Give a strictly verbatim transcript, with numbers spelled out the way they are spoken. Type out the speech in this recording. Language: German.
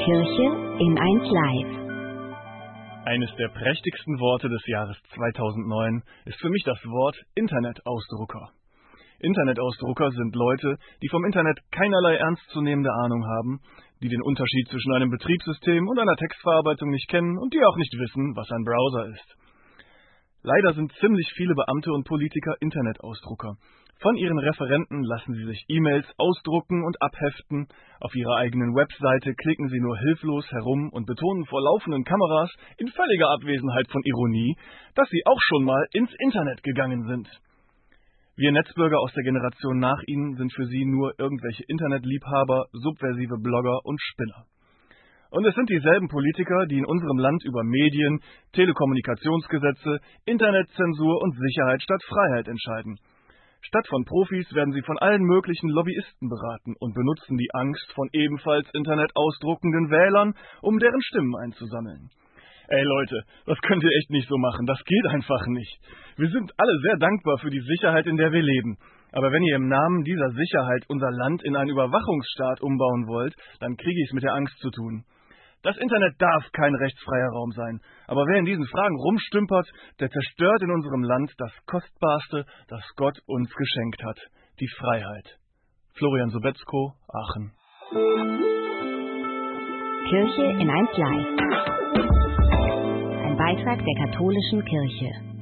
Kirche in eins Live. Eines der prächtigsten Worte des Jahres zweitausendneun ist für mich das Wort Internetausdrucker. Internetausdrucker sind Leute, die vom Internet keinerlei ernstzunehmende Ahnung haben, die den Unterschied zwischen einem Betriebssystem und einer Textverarbeitung nicht kennen und die auch nicht wissen, was ein Browser ist. Leider sind ziemlich viele Beamte und Politiker Internetausdrucker. Von ihren Referenten lassen sie sich E-Mails ausdrucken und abheften, auf ihrer eigenen Webseite klicken sie nur hilflos herum und betonen vor laufenden Kameras in völliger Abwesenheit von Ironie, dass sie auch schon mal ins Internet gegangen sind. Wir Netzbürger aus der Generation nach ihnen sind für sie nur irgendwelche Internetliebhaber, subversive Blogger und Spinner. Und es sind dieselben Politiker, die in unserem Land über Medien, Telekommunikationsgesetze, Internetzensur und Sicherheit statt Freiheit entscheiden. Statt von Profis werden sie von allen möglichen Lobbyisten beraten und benutzen die Angst von ebenfalls internetausdruckenden Wählern, um deren Stimmen einzusammeln. Ey Leute, das könnt ihr echt nicht so machen, das geht einfach nicht. Wir sind alle sehr dankbar für die Sicherheit, in der wir leben. Aber wenn ihr im Namen dieser Sicherheit unser Land in einen Überwachungsstaat umbauen wollt, dann kriege ich es mit der Angst zu tun. Das Internet darf kein rechtsfreier Raum sein, aber wer in diesen Fragen rumstümpert, der zerstört in unserem Land das Kostbarste, das Gott uns geschenkt hat, die Freiheit. Florian Sobetzko, Aachen. Kirche in eins Live. Ein Beitrag der katholischen Kirche.